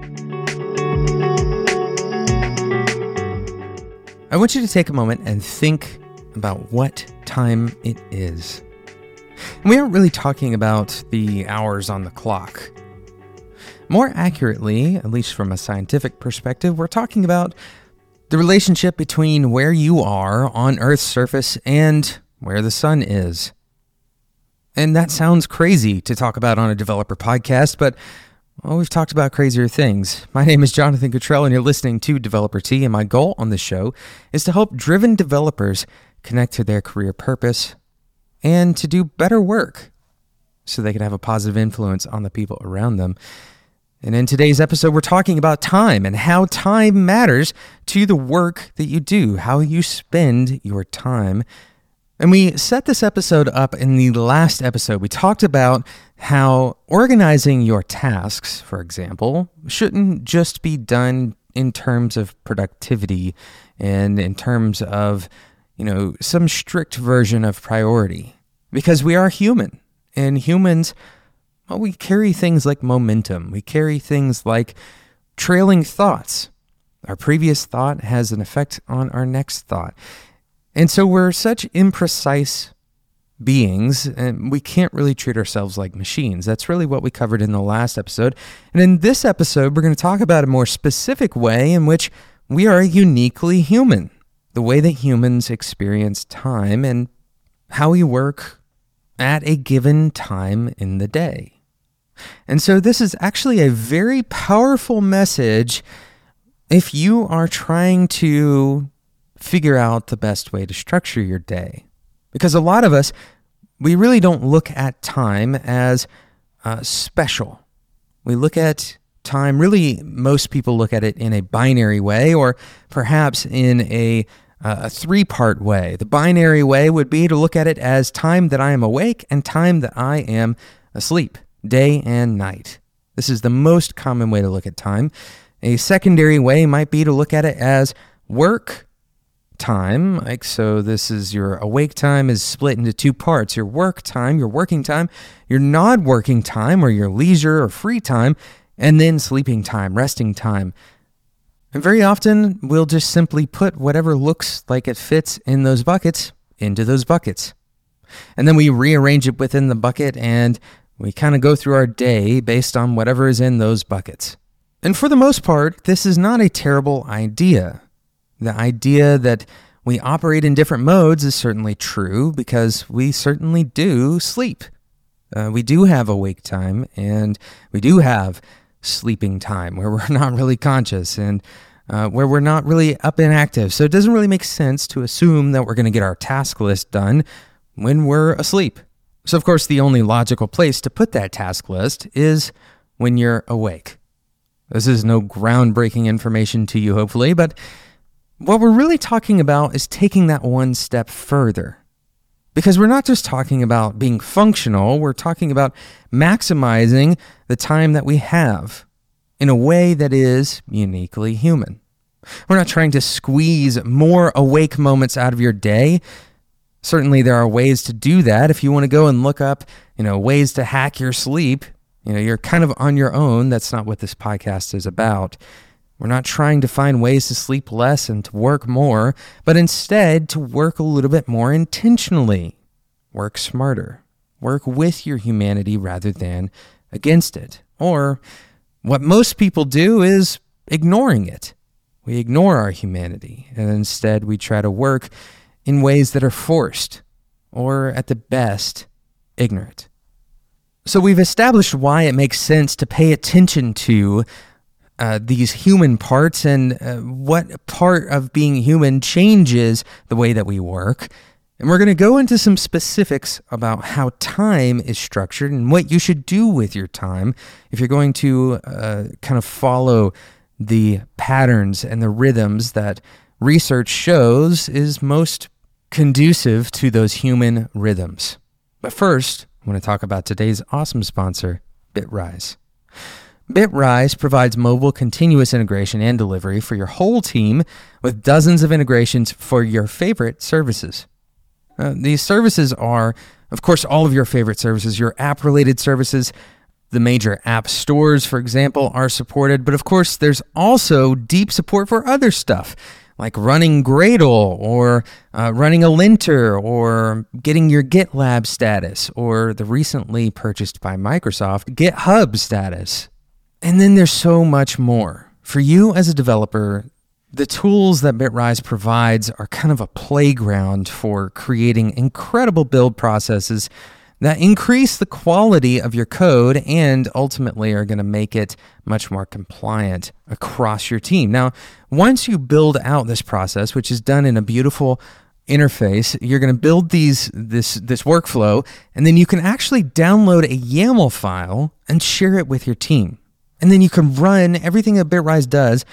I want you to take a moment and think about what time it is. And we aren't really talking about the hours on the clock. More accurately, at least from a scientific perspective, we're talking about the relationship between where you are on Earth's surface and where the sun is. And that sounds crazy to talk about on a developer podcast, but we've talked about crazier things. My name is Jonathan Cottrell, and you're listening to Developer Tea, and my goal on this show is to help driven developers connect to their career purpose and to do better work so they can have a positive influence on the people around them. And in today's episode, we're talking about time and how time matters to the work that you do, how you spend your time. And we set this episode up in the last episode. We talked about how organizing your tasks, for example, shouldn't just be done in terms of productivity and in terms of, some strict version of priority. Because we are human, and humans, we carry things like momentum. We carry things like trailing thoughts. Our previous thought has an effect on our next thought. And so we're such imprecise beings, and we can't really treat ourselves like machines. That's really what we covered in the last episode. And in this episode, we're going to talk about a more specific way in which we are uniquely human, the way that humans experience time and how we work at a given time in the day. And so this is actually a very powerful message if you are trying to figure out the best way to structure your day. Because a lot of us, we really don't look at time as special. We look at time, really, most people look at it in a binary way, or perhaps in a three-part way. The binary way would be to look at it as time that I am awake and time that I am asleep, day and night. This is the most common way to look at time. A secondary way might be to look at it as work time. So this is your awake time is split into two parts: your work time, your working time, your non-working time, or your leisure or free time, and then sleeping time, resting time. And very often, we'll just simply put whatever looks like it fits in those buckets into those buckets. And then we rearrange it within the bucket, and we kind of go through our day based on whatever is in those buckets. And for the most part, this is not a terrible idea. The idea that we operate in different modes is certainly true, because we certainly do sleep. We do have awake time, and we do have sleeping time where we're not really conscious and where we're not really up and active. So it doesn't really make sense to assume that we're going to get our task list done when we're asleep. So of course, the only logical place to put that task list is when you're awake. This is no groundbreaking information to you, hopefully, but what we're really talking about is taking that one step further. Because we're not just talking about being functional, we're talking about maximizing the time that we have in a way that is uniquely human. We're not trying to squeeze more awake moments out of your day. Certainly there are ways to do that. If you want to go and look up, ways to hack your sleep, you're kind of on your own. That's not what this podcast is about. We're not trying to find ways to sleep less and to work more, but instead to work a little bit more intentionally. Work smarter. Work with your humanity rather than against it. Or what most people do is ignoring it. We ignore our humanity, and instead we try to work in ways that are forced, or at the best, ignorant. So we've established why it makes sense to pay attention to these human parts and what part of being human changes the way that we work. And we're going to go into some specifics about how time is structured and what you should do with your time if you're going to kind of follow the patterns and the rhythms that research shows is most conducive to those human rhythms. But first, I want to talk about today's awesome sponsor, Bitrise. Bitrise provides mobile continuous integration and delivery for your whole team with dozens of integrations for your favorite services. These services are, of course, all of your favorite services, your app-related services, The major app stores, for example, are supported, but of course, there's also deep support for other stuff, like running Gradle, or running a linter, or getting your GitLab status, or the recently purchased by Microsoft GitHub status. And then there's so much more. For you as a developer, the tools that Bitrise provides are kind of a playground for creating incredible build processes that increase the quality of your code and ultimately are going to make it much more compliant across your team. Now, once you build out this process, which is done in a beautiful interface, you're going to build this workflow, and then you can actually download a YAML file and share it with your team. And then you can run everything that Bitrise does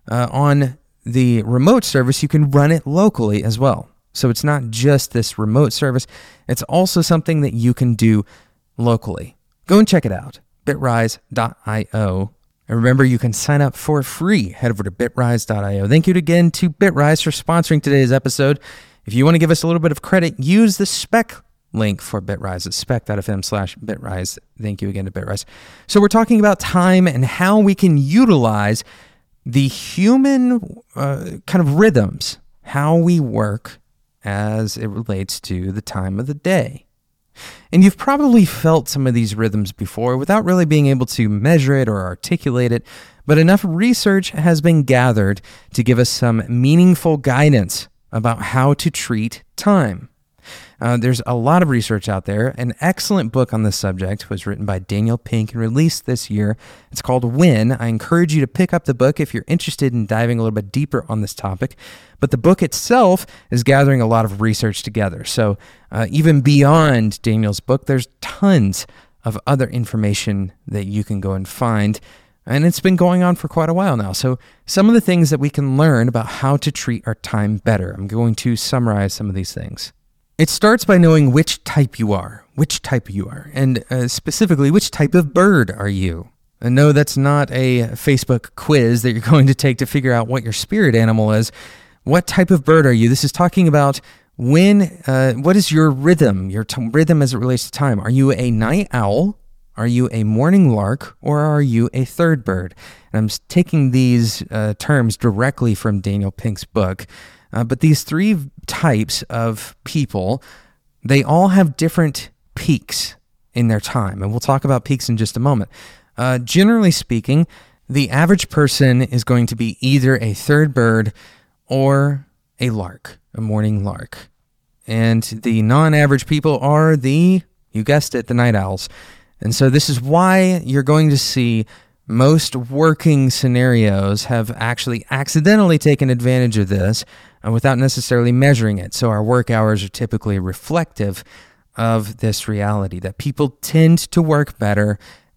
on the remote service. You can run it locally as well. So it's not just this remote service, it's also something that you can do locally. Go and check it out, bitrise.io. And remember, you can sign up for free. Head over to bitrise.io. Thank you again to Bitrise for sponsoring today's episode. If you want to give us a little bit of credit, use the spec link for Bitrise at spec.fm/Bitrise. Thank you again to Bitrise. So we're talking about time and how we can utilize the human kind of rhythms, how we work as it relates to the time of the day. And you've probably felt some of these rhythms before without really being able to measure it or articulate it, but enough research has been gathered to give us some meaningful guidance about how to treat time. There's a lot of research out there. An excellent book on this subject was written by Daniel Pink and released this year. It's called When. I encourage you to pick up the book if you're interested in diving a little bit deeper on this topic. But the book itself is gathering a lot of research together. So even beyond Daniel's book, there's tons of other information that you can go and find. And it's been going on for quite a while now. So some of the things that we can learn about how to treat our time better. I'm going to summarize some of these things. It starts by knowing which type you are, and specifically, which type of bird are you? And no, that's not a Facebook quiz that you're going to take to figure out what your spirit animal is. What type of bird are you? This is talking about what is your rhythm, rhythm as it relates to time? Are you a night owl? Are you a morning lark? Or are you a third bird? And I'm taking these terms directly from Daniel Pink's book. But these three types of people, they all have different peaks in their time. And we'll talk about peaks in just a moment. Generally speaking, the average person is going to be either a third bird or a lark, a morning lark. And the non-average people are you guessed it, the night owls. And so this is why you're going to see most working scenarios have actually accidentally taken advantage of this without necessarily measuring it. So our work hours are typically reflective of this reality, that people tend to work better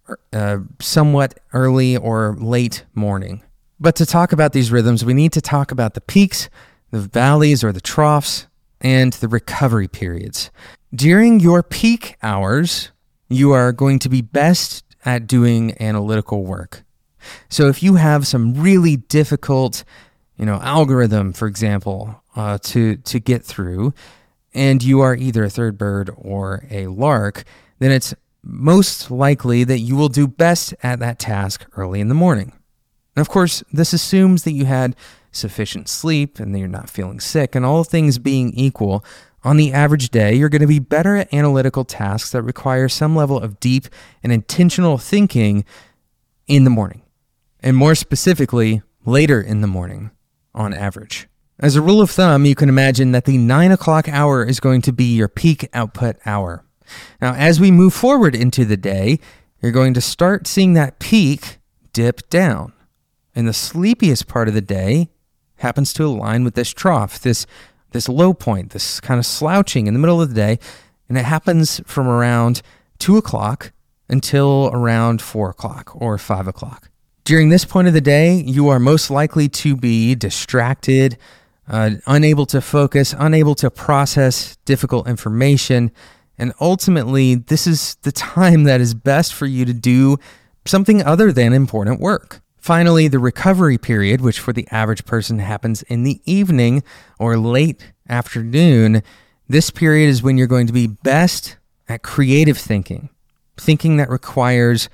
somewhat early or late morning. But to talk about these rhythms, we need to talk about the peaks, the valleys or the troughs, and the recovery periods. During your peak hours, you are going to be best at doing analytical work. So if you have some really difficult algorithm, for example, to get through, and you are either a third bird or a lark, then it's most likely that you will do best at that task early in the morning. And of course, this assumes that you had sufficient sleep and that you're not feeling sick, and all things being equal, on the average day, you're going to be better at analytical tasks that require some level of deep and intentional thinking in the morning, and more specifically, later in the morning. On average. As a rule of thumb, you can imagine that the 9 o'clock hour is going to be your peak output hour. Now, as we move forward into the day, you're going to start seeing that peak dip down. And the sleepiest part of the day happens to align with this trough, this low point, this kind of slouching in the middle of the day. And it happens from around 2 o'clock until around 4 o'clock or 5 o'clock. During this point of the day, you are most likely to be distracted, unable to focus, unable to process difficult information, and ultimately, this is the time that is best for you to do something other than important work. Finally, the recovery period, which for the average person happens in the evening or late afternoon, this period is when you're going to be best at creative thinking that requires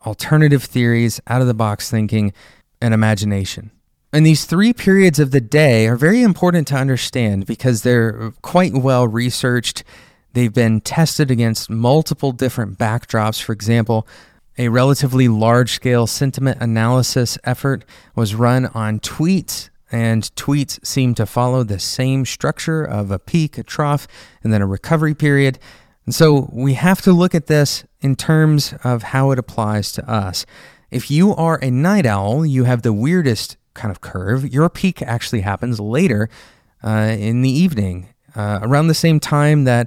alternative theories, out-of-the-box thinking, and imagination. And these 3 periods of the day are very important to understand because they're quite well researched. They've been tested against multiple different backdrops. For example, a relatively large-scale sentiment analysis effort was run on tweets, and tweets seem to follow the same structure of a peak, a trough, and then a recovery period. And so we have to look at this in terms of how it applies to us. If you are a night owl, you have the weirdest kind of curve. Your peak actually happens later in the evening, around the same time that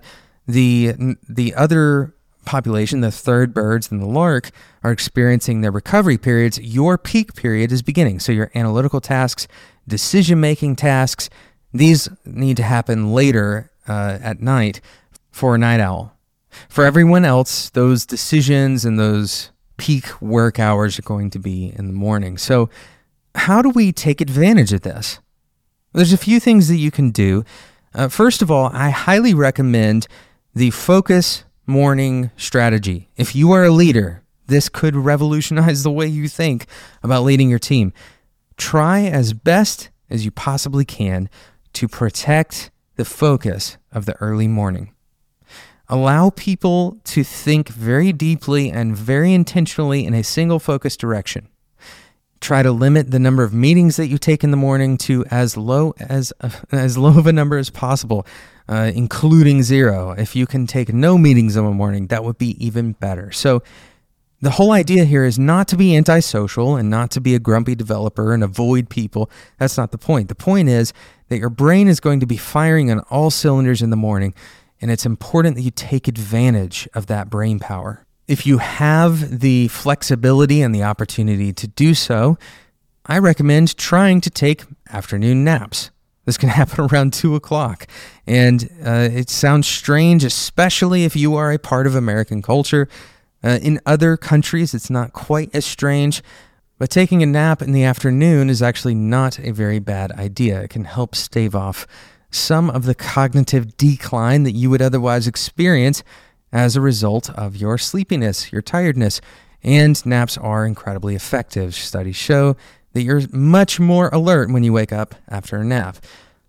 the other population, the third birds and the lark, are experiencing their recovery periods. Your peak period is beginning. So your analytical tasks, decision-making tasks, these need to happen later at night for a night owl. For everyone else, those decisions and those peak work hours are going to be in the morning. So how do we take advantage of this? There's a few things that you can do. First of all, I highly recommend the focus morning strategy. If you are a leader, this could revolutionize the way you think about leading your team. Try as best as you possibly can to protect the focus of the early morning. Allow people to think very deeply and very intentionally in a single focused direction. Try to limit the number of meetings that you take in the morning to as low of a number as possible, including 0. If you can take no meetings in the morning, that would be even better. So the whole idea here is not to be antisocial and not to be a grumpy developer and avoid people. That's not the point. The point is that your brain is going to be firing on all cylinders in the morning, and it's important that you take advantage of that brain power. If you have the flexibility and the opportunity to do so, I recommend trying to take afternoon naps. This can happen around 2 o'clock. And it sounds strange, especially if you are a part of American culture. In other countries, it's not quite as strange, but taking a nap in the afternoon is actually not a very bad idea. It can help stave off some of the cognitive decline that you would otherwise experience as a result of your sleepiness, your tiredness. And naps are incredibly effective. Studies show that you're much more alert when you wake up after a nap.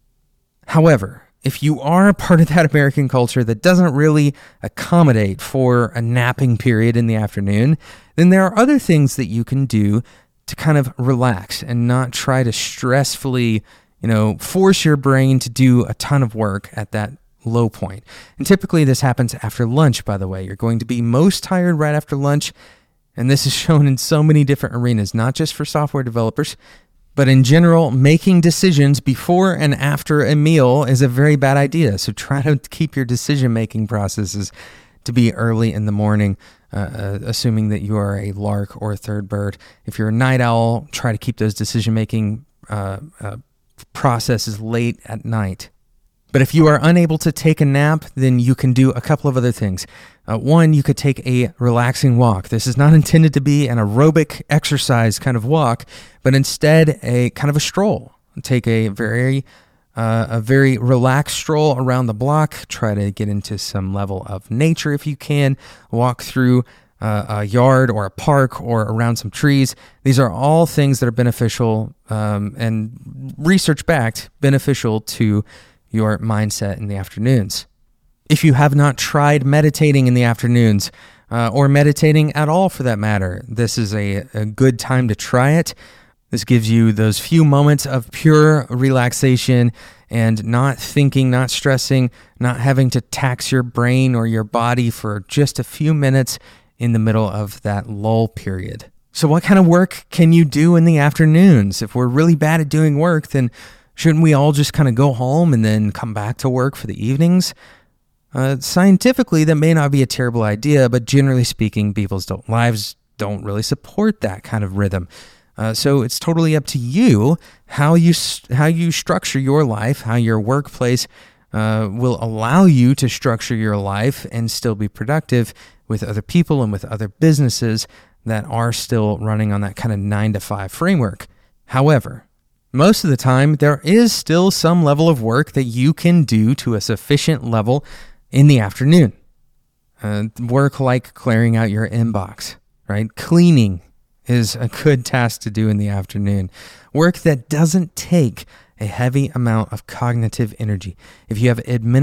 However, if you are a part of that American culture that doesn't really accommodate for a napping period in the afternoon, then there are other things that you can do to kind of relax and not try to stressfully, force your brain to do a ton of work at that low point. And typically this happens after lunch, by the way. You're going to be most tired right after lunch, and this is shown in so many different arenas, not just for software developers, but in general, making decisions before and after a meal is a very bad idea. So try to keep your decision-making processes to be early in the morning, assuming that you are a lark or a third bird. If you're a night owl, try to keep those decision-making processes late at night. But if you are unable to take a nap, then you can do a couple of other things. One, you could take a relaxing walk. This is not intended to be an aerobic exercise kind of walk, but instead a kind of a stroll. Take a very relaxed stroll around the block. Try to get into some level of nature if you can. Walk through a yard or a park or around some trees. These are all things that are beneficial and research-backed, beneficial to your mindset in the afternoons. If you have not tried meditating in the afternoons, or meditating at all for that matter, this is a good time to try it. This gives you those few moments of pure relaxation and not thinking, not stressing, not having to tax your brain or your body for just a few minutes in the middle of that lull period. So what kind of work can you do in the afternoons? If we're really bad at doing work, then shouldn't we all just kind of go home and then come back to work for the evenings? Scientifically, that may not be a terrible idea, but generally speaking, people's lives don't really support that kind of rhythm. So it's totally up to you how you structure your life, how your workplace will allow you to structure your life and still be productive with other people and with other businesses that are still running on that kind of 9-to-5 framework. However, most of the time, there is still some level of work that you can do to a sufficient level in the afternoon. Work like clearing out your inbox, right? Cleaning is a good task to do in the afternoon. Work that doesn't take a heavy amount of cognitive energy. If you have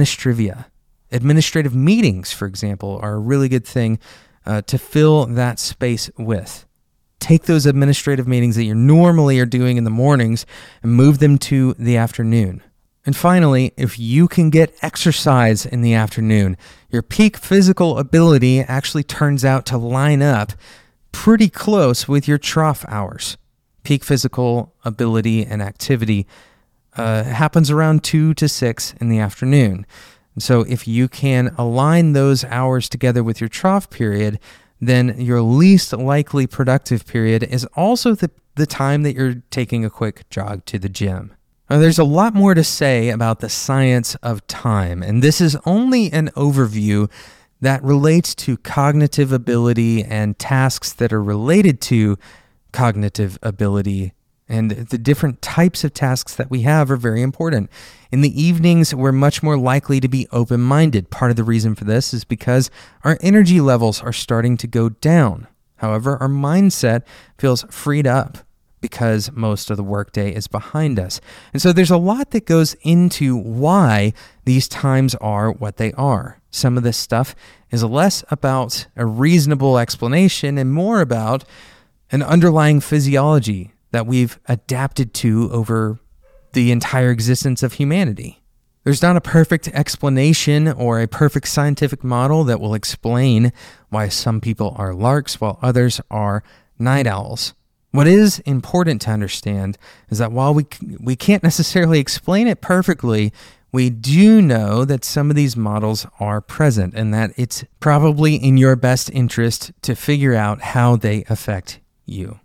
administrative meetings, for example, are a really good thing to fill that space with. Take those administrative meetings that you normally are doing in the mornings and move them to the afternoon. And finally, if you can get exercise in the afternoon, your peak physical ability actually turns out to line up pretty close with your trough hours. Peak physical ability and activity happens around 2 to 6 in the afternoon. And so if you can align those hours together with your trough period, then your least likely productive period is also the time that you're taking a quick jog to the gym. Now, there's a lot more to say about the science of time, and this is only an overview that relates to cognitive ability and tasks that are related to cognitive ability. And the different types of tasks that we have are very important. In the evenings, we're much more likely to be open-minded. Part of the reason for this is because our energy levels are starting to go down. However, our mindset feels freed up because most of the workday is behind us. And so there's a lot that goes into why these times are what they are. Some of this stuff is less about a reasonable explanation and more about an underlying physiology that we've adapted to over the entire existence of humanity. There's not a perfect explanation or a perfect scientific model that will explain why some people are larks while others are night owls. What is important to understand is that while we can't necessarily explain it perfectly, we do know that some of these models are present and that it's probably in your best interest to figure out how they affect you.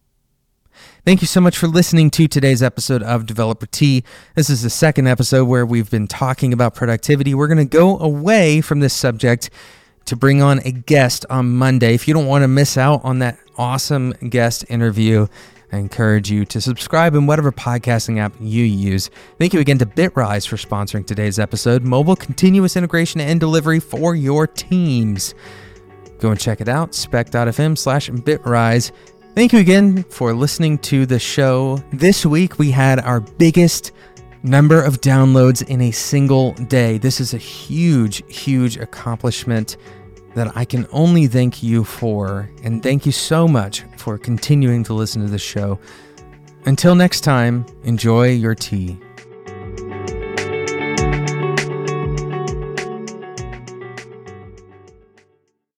Thank you so much for listening to today's episode of Developer Tea. This is the second episode where we've been talking about productivity. We're going to go away from this subject to bring on a guest on Monday. If you don't want to miss out on that awesome guest interview, I encourage you to subscribe in whatever podcasting app you use. Thank you again to Bitrise for sponsoring today's episode, mobile continuous integration and delivery for your teams. Go and check it out, spec.fm/Bitrise. Thank you again for listening to the show. This week we had our biggest number of downloads in a single day. This is a huge, huge accomplishment that I can only thank you for. And thank you so much for continuing to listen to the show. Until next time, enjoy your tea.